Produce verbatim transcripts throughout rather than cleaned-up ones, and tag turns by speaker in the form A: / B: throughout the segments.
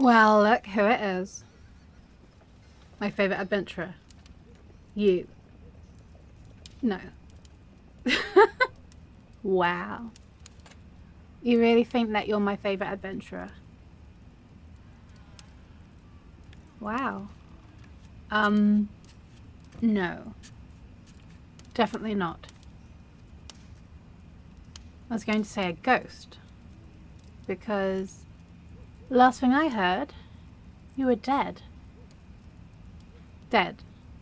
A: Well, look who it is. My favourite adventurer. You. No. Wow. You really think that you're my favourite adventurer? Wow. Um, no. Definitely not. I was going to say a ghost. Because last thing I heard, you were dead. Dead.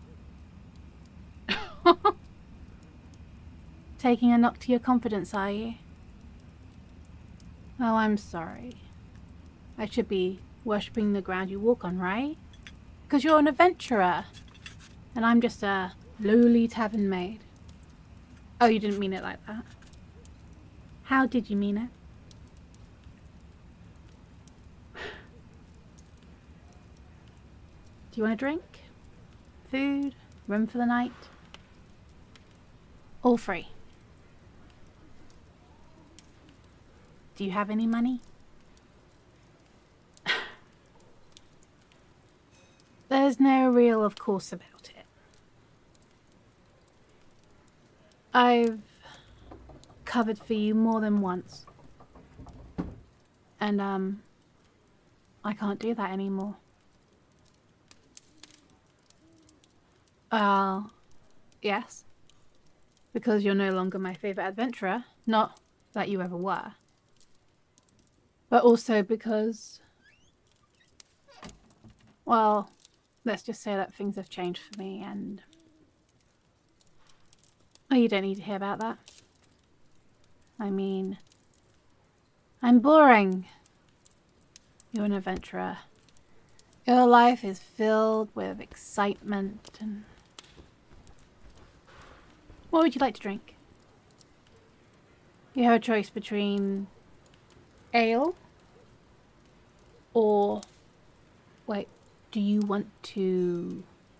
A: Taking a knock to your confidence, are you? Oh, I'm sorry. I should be worshipping the ground you walk on, right? Because you're an adventurer. And I'm just a lowly tavern maid. Oh, you didn't mean it like that. How did you mean it? Do you want a drink? Food? Room for the night? All free. Do you have any money? There's no real of course about it. I've covered for you more than once. And, um, I can't do that anymore. Uh, yes. Because you're no longer my favourite adventurer. Not that you ever were. But also because, well, let's just say that things have changed for me and... Oh, you don't need to hear about that. I mean, I'm boring. You're an adventurer. Your life is filled with excitement and... What would you like to drink? You have a choice between ale or... Wait, do you want to...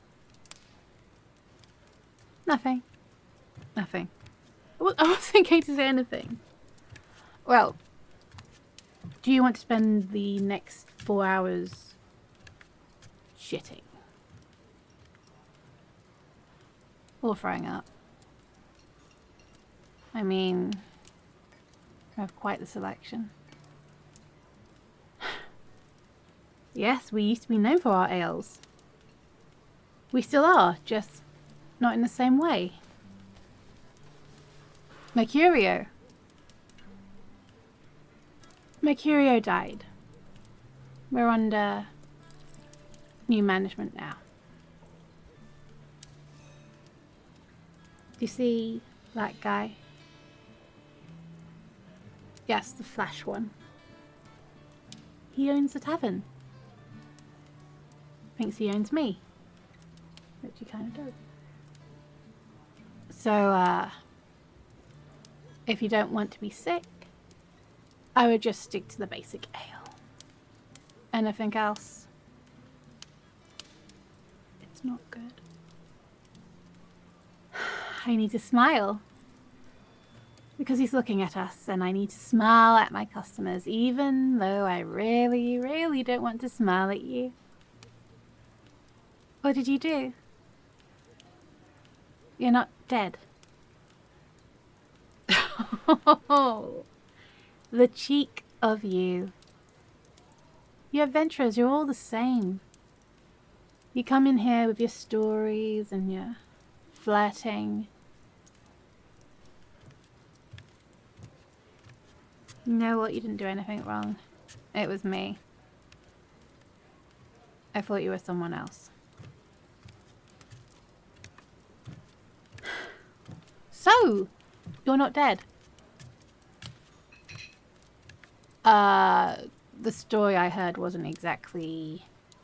A: Nothing. Nothing. I wasn't thinking to say anything. Well, do you want to spend the next four hours shitting? Or throwing up? I mean, we have quite the selection. Yes, we used to be known for our ales. We still are, just not in the same way. Mercurio. Mercurio died. We're under new management now. Do you see that guy? Yes, the flash one. He owns the tavern. Thinks he owns me. Which he kind of does. So, uh... if you don't want to be sick, I would just stick to the basic ale. Anything else? It's not good. I need to smile. Because he's looking at us, and I need to smile at my customers, even though I really, really don't want to smile at you. What did you do? You're not dead. Oh, the cheek of you. You adventurers, you're all the same. You come in here with your stories and your flirting. You know what? You didn't do anything wrong. It was me. I thought you were someone else. So, you're not dead. Uh, the story I heard wasn't exactly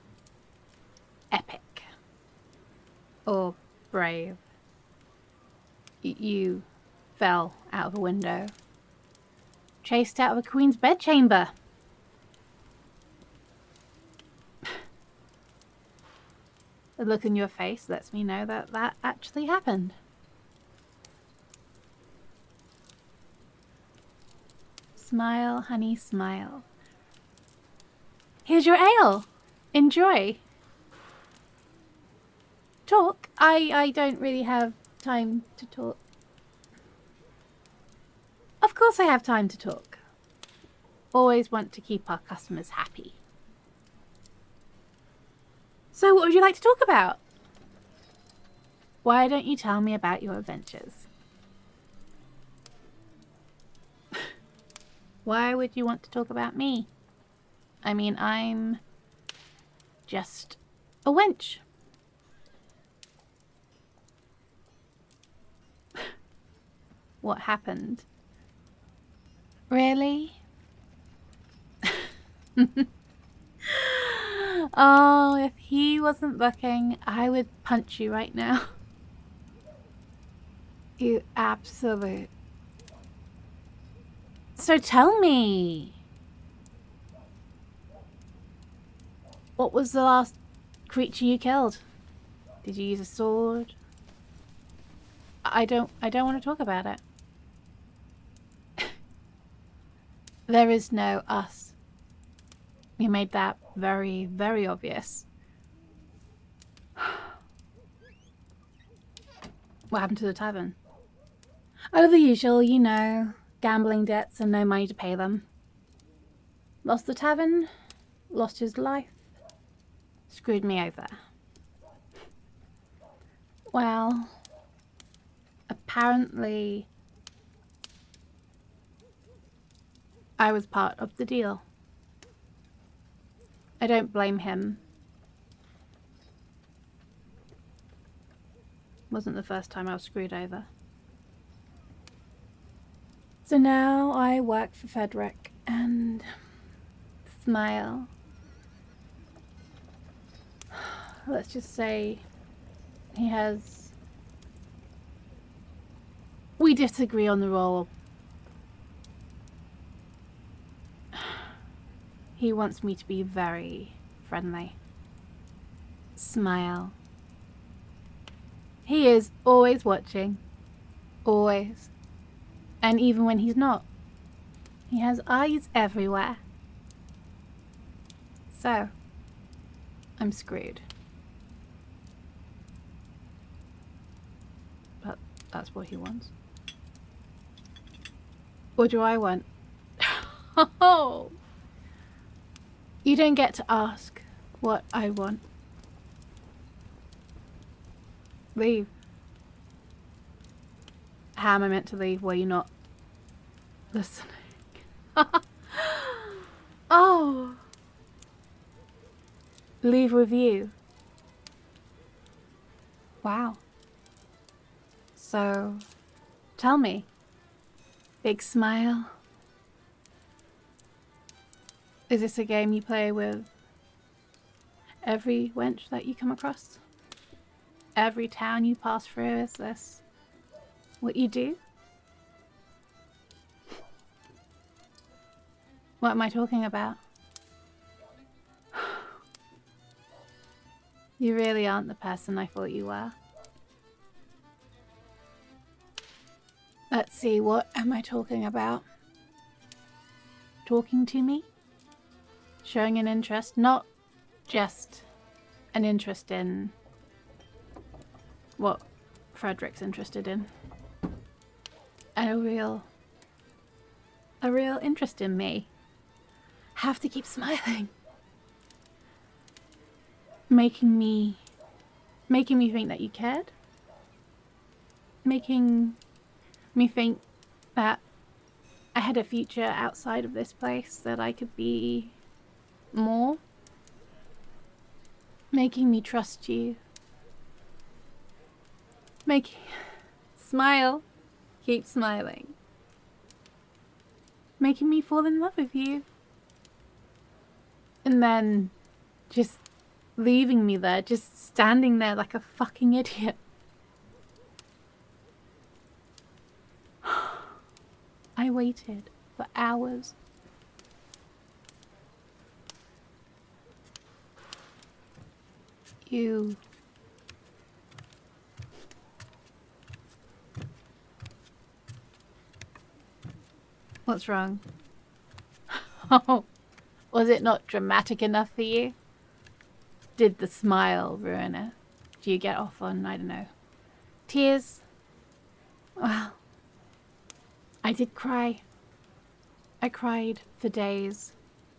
A: epic or brave. Y- you fell out of a window, chased out of a queen's bedchamber. The look in your face lets me know that that actually happened. Smile, honey, smile. Here's your ale. Enjoy. Talk? I, I don't really have time to talk. Of course I have time to talk. Always want to keep our customers happy. So what would you like to talk about? Why don't you tell me about your adventures? Why would you want to talk about me? I mean, I'm just a wench. What happened? Really? Oh, if he wasn't looking, I would punch you right now. You absolute. So tell me. What was the last creature you killed? Did you use a sword? I don't I don't want to talk about it. There is no us. You made that very, very obvious. What happened to the tavern? Oh, the usual, you know. Gambling debts and no money to pay them. Lost the tavern, lost his life, screwed me over. Well, apparently I was part of the deal. I don't blame him. Wasn't the first time I was screwed over. So now I work for Frederick and smile. Let's just say he has... We disagree on the role. He wants me to be very friendly. Smile. He is always watching. Always. And even when he's not. He has eyes everywhere. So, I'm screwed. But that's what he wants. What do I want? Oh! You don't get to ask what I want. Leave. How am I meant to leave? Were you not listening? Oh. Leave with you. Wow. So, tell me. Big smile. Is this a game you play with every wench that you come across? Every town you pass through, is this what you do? What am I talking about? You really aren't the person I thought you were. Let's see, what am I talking about? Talking to me? Showing an interest, not just an interest in what Frederick's interested in. A real, a real interest in me. Have to keep smiling. Making me, making me think that you cared. Making me think that I had a future outside of this place, that I could be more. Making me trust you. Making... Smile. Keep smiling. Making me fall in love with you. And then just leaving me there, just standing there like a fucking idiot. I waited for hours. You... What's wrong? Oh, Was it not dramatic enough for you? Did the smile ruin it? Do you get off on, I don't know, tears? Well, I did cry. I cried for days.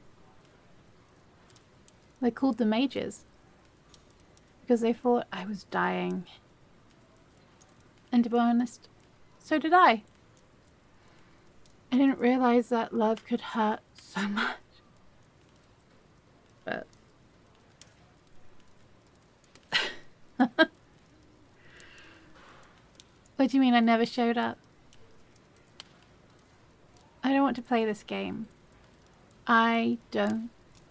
A: They called the mages because they thought I was dying. And to be honest, so did I. I didn't realize that love could hurt so much. But what do you mean I never showed up? I don't want to play this game. I don't.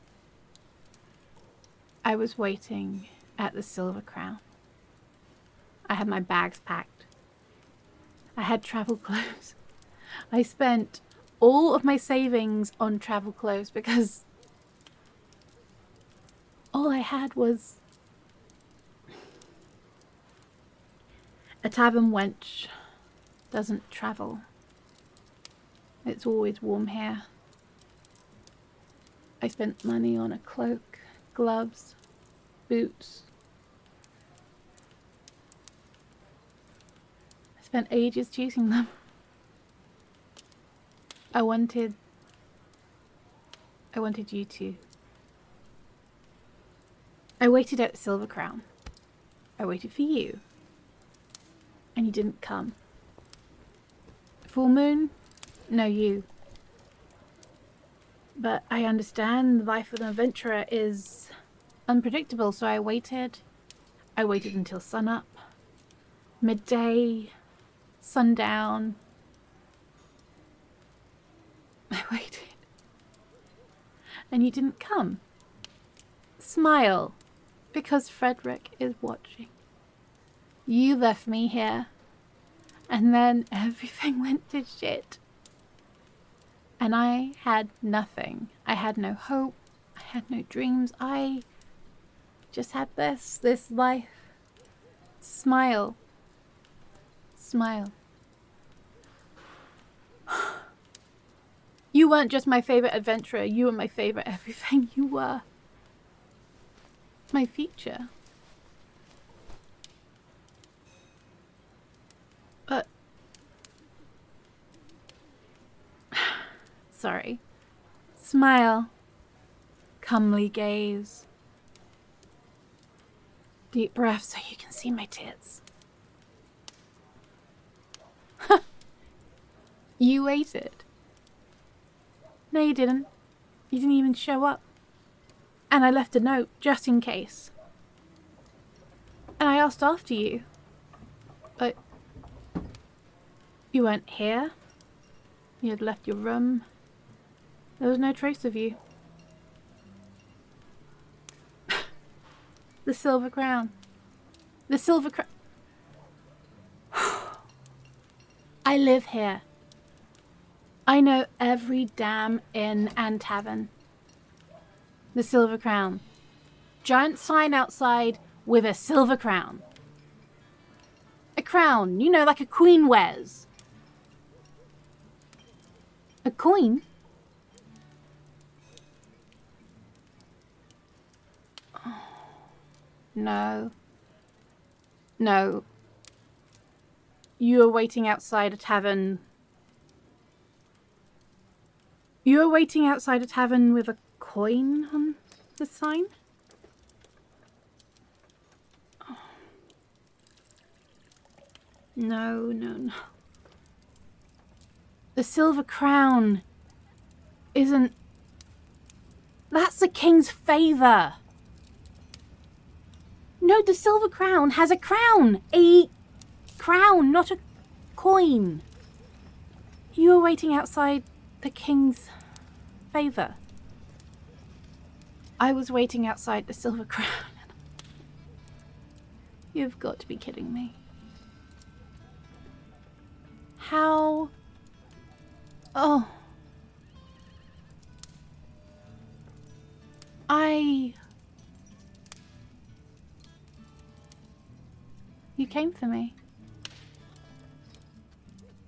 A: I was waiting at the Silver Crown. I had my bags packed. I had travel clothes. I spent all of my savings on travel clothes because all I had was a tavern wench doesn't travel. It's always warm here. I spent money on a cloak, gloves, boots. I spent ages choosing them. I wanted... I wanted you to. I waited at Silver Crown. I waited for you. And you didn't come. Full moon? No, you. But I understand the life of an adventurer is unpredictable, so I waited. I waited until sunup, midday, sundown. I waited. And you didn't come. Smile, because Frederick is watching. You left me here, and then everything went to shit. And I had nothing. I had no hope. I had no dreams. I just had this, this life. Smile. Smile. You weren't just my favorite adventurer. You were my favorite everything. You were my future. But sorry. Smile. Comely gaze. Deep breath so you can see my tits. You waited. No, you didn't. You didn't even show up. And I left a note just in case. And I asked after you. But you weren't here. You had left your room. There was no trace of you. The Silver Crown. The Silver Crown. I live here. I know every damn inn and tavern. The Silver Crown. Giant sign outside with a silver crown. A crown, you know, like a queen wears. A queen? No. No. You were waiting outside a tavern. You were waiting outside a tavern with a coin on the sign? Oh. No, no, no. The Silver Crown isn't... That's the king's favour. No, the Silver Crown has a crown. A crown, not a coin. You were waiting outside the king's favour. I was waiting outside the Silver Crown. You've got to be kidding me. How... Oh... I... You came for me.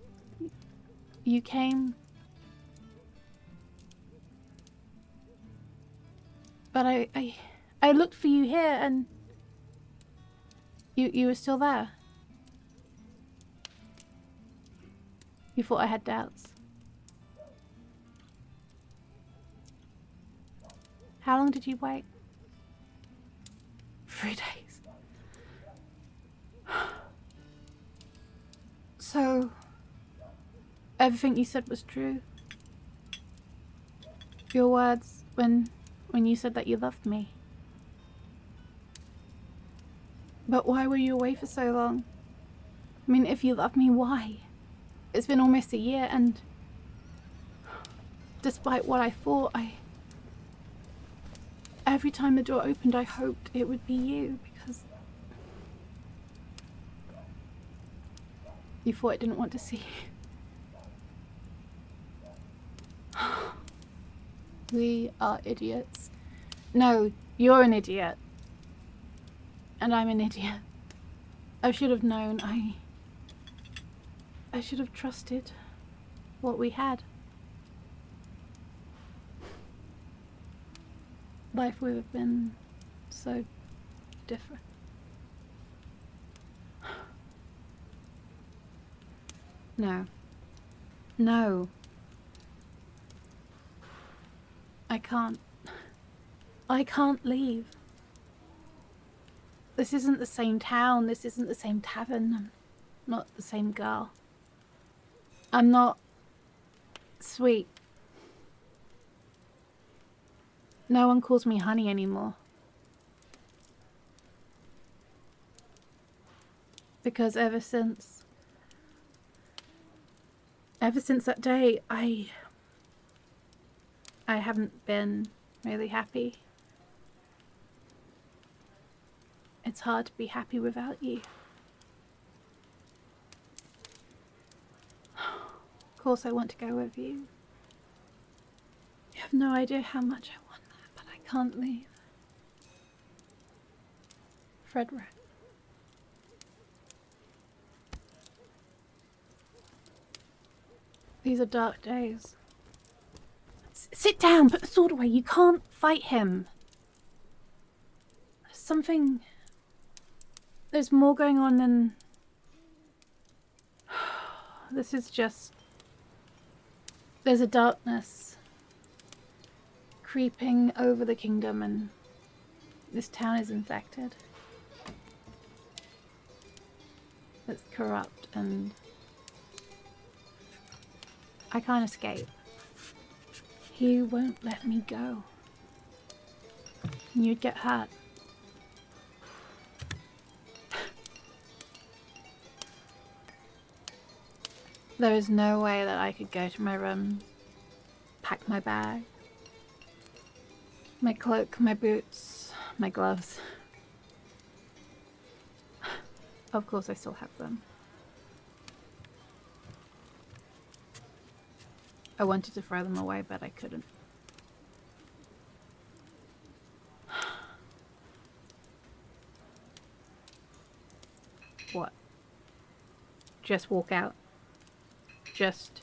A: You came... But I, I, I looked for you here and you, you were still there. You thought I had doubts. How long did you wait? Three days. So, everything you said was true? Your words when, when you said that you loved me? But why were you away for so long? I mean, if you love me, why? It's been almost a year and despite what I thought, I... Every time the door opened, I hoped it would be you because you thought I didn't want to see you. We are idiots. No, you're an idiot. And I'm an idiot. I should have known. I... I should have trusted what we had. Life would have been so different. No. No. I can't. I can't leave. This isn't the same town. This isn't the same tavern. I'm not the same girl. I'm not sweet. No one calls me honey anymore. Because ever since... Ever since that day, I... I haven't been really happy. It's hard to be happy without you. Of course I want to go with you. You have no idea how much I want that, but I can't leave. Frederick. These are dark days. S- sit down, put the sword away. You can't fight him. There's something... There's more going on than... This is just... There's a darkness creeping over the kingdom and this town is infected. It's corrupt and I can't escape. He won't let me go. And you'd get hurt. There is no way that I could go to my room, pack my bag, my cloak, my boots, my gloves. Of course I still have them. I wanted to throw them away, but I couldn't. What? Just walk out? Just...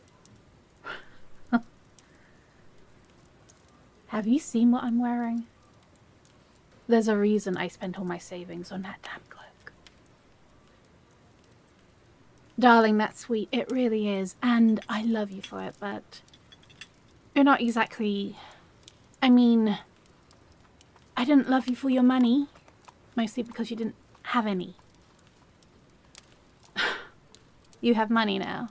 A: Have you seen what I'm wearing? There's a reason I spent all my savings on that damn cloak. Darling, that's sweet. It really is. And I love you for it, but... You're not exactly... I mean... I didn't love you for your money. Mostly because you didn't have any. You have money now.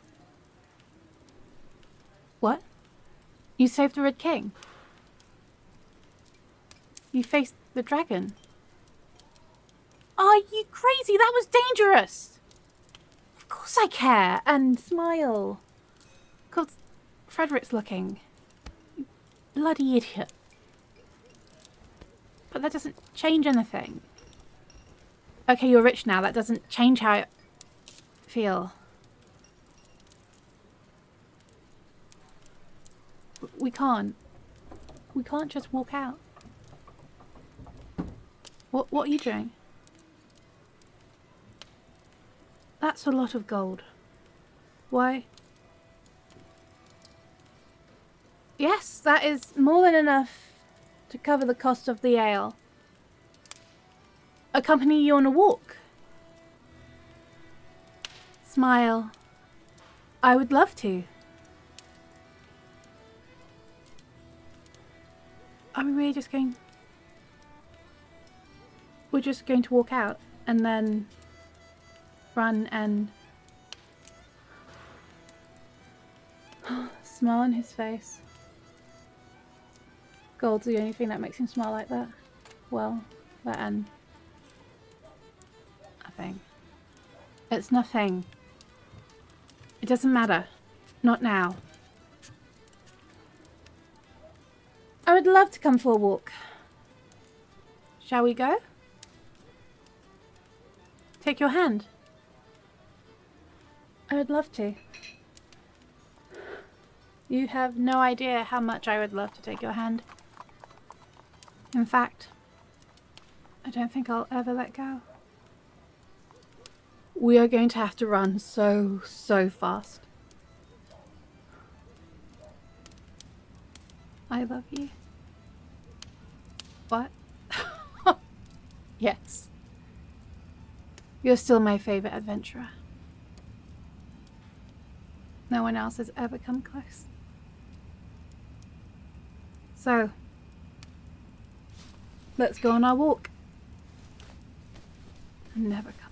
A: What? You saved the Red King? You faced the dragon? Are you crazy? That was dangerous! Of course I care, and smile. Of course, Frederick's looking. You bloody idiot. But that doesn't change anything. Okay, you're rich now. That doesn't change how I feel. We can't. We can't just walk out. What, what are you doing? That's a lot of gold. Why? Yes, that is more than enough to cover the cost of the ale. Accompany you on a walk. Smile. I would love to. Are we really just going... We're just going to walk out and then run and... Smile on his face. Gold's the only thing that makes him smile like that. Well, that and... Nothing. It's nothing. It doesn't matter. Not now. I would love to come for a walk. Shall we go? Take your hand. I would love to. You have no idea how much I would love to take your hand. In fact, I don't think I'll ever let go. We are going to have to run so, so fast. I love you. What? Yes. You're still my favorite adventurer. No one else has ever come close. So, let's go on our walk. And never come.